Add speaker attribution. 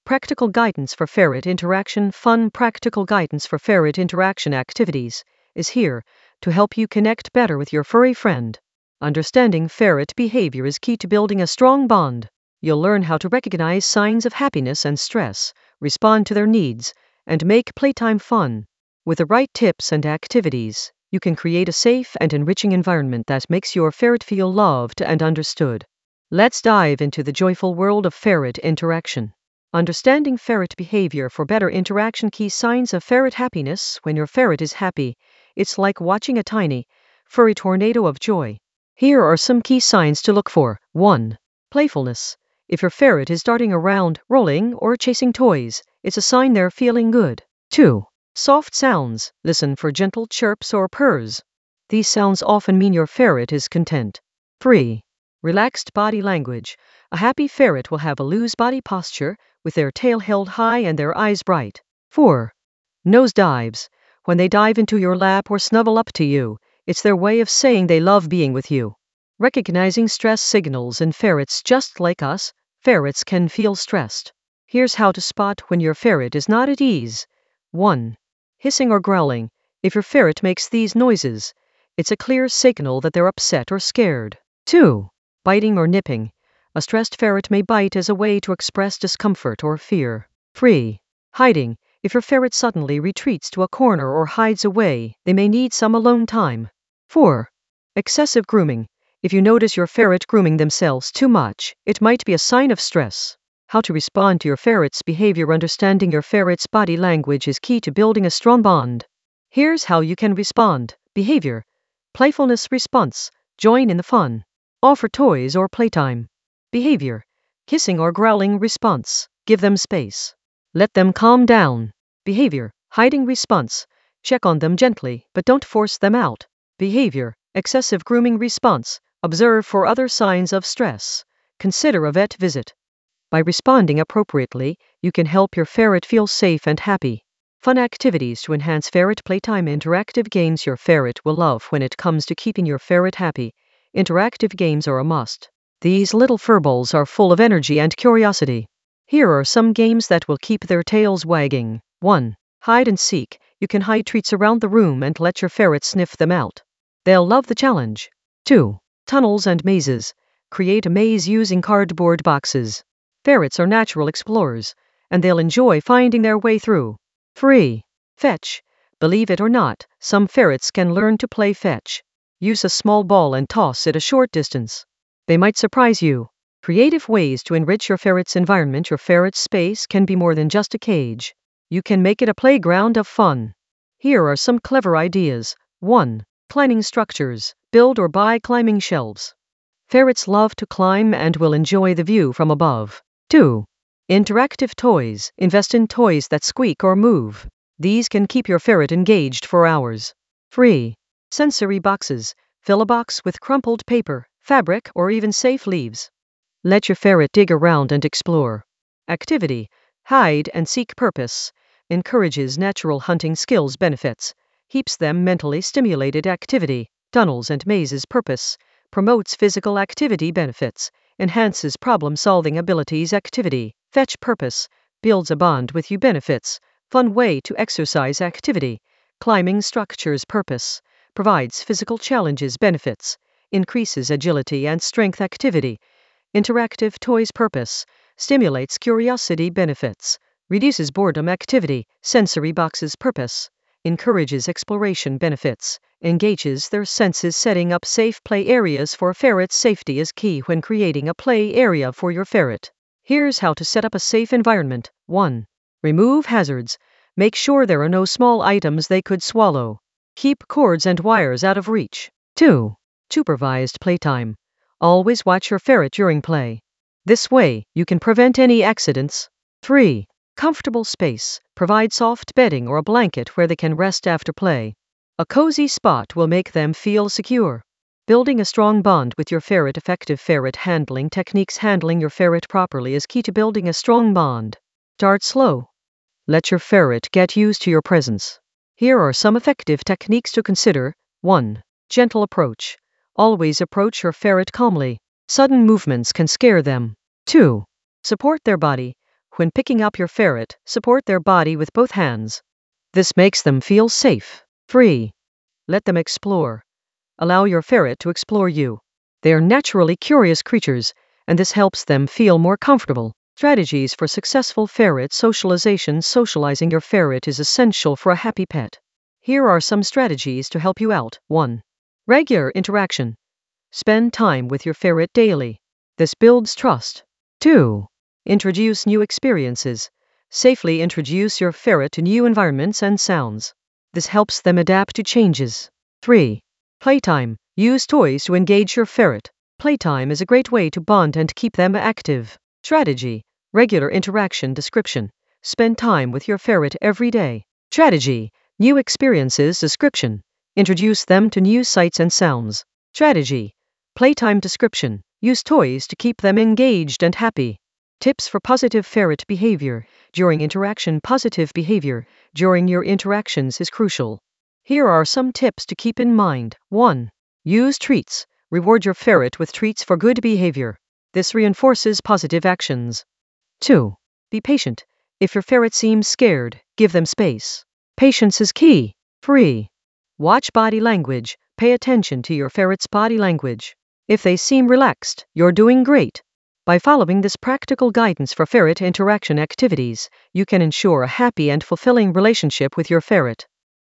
Speaker 1: Practical guidance for ferret interaction. Fun practical guidance for ferret interaction activities is here to help you connect better with your furry friend. Understanding ferret behavior is key to building a strong bond. You'll learn how to recognize signs of happiness and stress, respond to their needs, and make playtime fun. With the right tips and activities, you can create a safe and enriching environment that makes your ferret feel loved and understood. Let's dive into the joyful world of ferret interaction. Understanding ferret behavior for better interaction. Key signs of ferret happiness. When your ferret is happy, it's like watching a tiny, furry tornado of joy. Here are some key signs to look for. 1. Playfulness. If your ferret is darting around, rolling, or chasing toys, it's a sign they're feeling good. 2. Soft sounds. Listen for gentle chirps or purrs. These sounds often mean your ferret is content. 3. Relaxed body language. A happy ferret will have a loose body posture, with their tail held high and their eyes bright. 4. Nose dives. When they dive into your lap or snuggle up to you, it's their way of saying they love being with you. Recognizing stress signals in ferrets. Just like us, ferrets can feel stressed. Here's how to spot when your ferret is not at ease. 1. Hissing or growling. If your ferret makes these noises, it's a clear signal that they're upset or scared. 2. Biting or nipping. A stressed ferret may bite as a way to express discomfort or fear. 3. Hiding. If your ferret suddenly retreats to a corner or hides away, they may need some alone time. 4. Excessive grooming. If you notice your ferret grooming themselves too much, it might be a sign of stress. How to respond to your ferret's behavior. Understanding your ferret's body language is key to building a strong bond. Here's how you can respond. Behavior. Playfulness response. Join in the fun. Offer toys or playtime. Behavior. Hissing or growling response. Give them space. Let them calm down. Behavior. Hiding response. Check on them gently, but don't force them out. Behavior. Excessive grooming response. Observe for other signs of stress. Consider a vet visit. By responding appropriately, you can help your ferret feel safe and happy. Fun activities to enhance ferret playtime. Interactive games your ferret will love. When it comes to keeping your ferret happy, interactive games are a must. These little furballs are full of energy and curiosity. Here are some games that will keep their tails wagging. 1. Hide and seek. You can hide treats around the room and let your ferret sniff them out. They'll love the challenge. 2. Tunnels and mazes. Create a maze using cardboard boxes. Ferrets are natural explorers, and they'll enjoy finding their way through. 3. Fetch. Believe it or not, some ferrets can learn to play fetch. Use a small ball and toss it a short distance. They might surprise you. Creative ways to enrich your ferret's environment. Your ferret's space can be more than just a cage. You can make it a playground of fun. Here are some clever ideas. 1. Climbing structures. Build or buy climbing shelves. Ferrets love to climb and will enjoy the view from above. 2. Interactive toys. Invest in toys that squeak or move. These can keep your ferret engaged for hours. 3. Sensory boxes. Fill a box with crumpled paper, fabric, or even safe leaves. Let your ferret dig around and explore. Activity. Hide and seek. Purpose. Encourages natural hunting skills. Benefits. Keeps them mentally stimulated. Activity. Tunnels and mazes. Purpose. Promotes physical activity. Benefits. Enhances problem-solving abilities. Activity. Fetch. Purpose. Builds a bond with you. Benefits. Fun way to exercise. Activity. Climbing structures. Purpose. Provides physical challenges. Benefits. Increases agility and strength. Activity. Interactive toys. Purpose. Stimulates curiosity. Benefits. Reduces boredom. Activity. Sensory boxes. Purpose. Encourages exploration. Benefits. Engages their senses. Setting up safe play areas for ferrets. Safety is key when creating a play area for your ferret. Here's how to set up a safe environment. 1. Remove hazards. Make sure there are no small items they could swallow. Keep cords and wires out of reach. 2. Supervised playtime. Always watch your ferret during play. This way, you can prevent any accidents. 3. Comfortable space. Provide soft bedding or a blanket where they can rest after play. A cozy spot will make them feel secure. Building a strong bond with your ferret. Effective ferret handling techniques. Handling your ferret properly is key to building a strong bond. Start slow. Let your ferret get used to your presence. Here are some effective techniques to consider. 1. Gentle approach. Always approach your ferret calmly. Sudden movements can scare them. 2. Support their body. When picking up your ferret, support their body with both hands. This makes them feel safe, free. Let them explore. Allow your ferret to explore you. They are naturally curious creatures, and this helps them feel more comfortable. Strategies for successful ferret socialization. Socializing your ferret is essential for a happy pet. Here are some strategies to help you out. 1. Regular interaction. Spend time with your ferret daily. This builds trust. 2. Introduce new experiences. Safely introduce your ferret to new environments and sounds. This helps them adapt to changes. 3. Playtime. Use toys to engage your ferret. Playtime is a great way to bond and keep them active. Strategy. Regular interaction. Description. Spend time with your ferret every day. Strategy. New experiences. Description. Introduce them to new sights and sounds. Strategy. Playtime. Description. Use toys to keep them engaged and happy. Tips for positive ferret behavior. During interaction. Positive behavior during your interactions is crucial. Here are some tips to keep in mind. 1. Use treats. Reward your ferret with treats for good behavior. This reinforces positive actions. 2. Be patient. If your ferret seems scared, give them space. Patience is key. 3. Watch body language. Pay attention to your ferret's body language. If they seem relaxed, you're doing great. By following this practical guidance for ferret interaction activities, you can ensure a happy and fulfilling relationship with your ferret.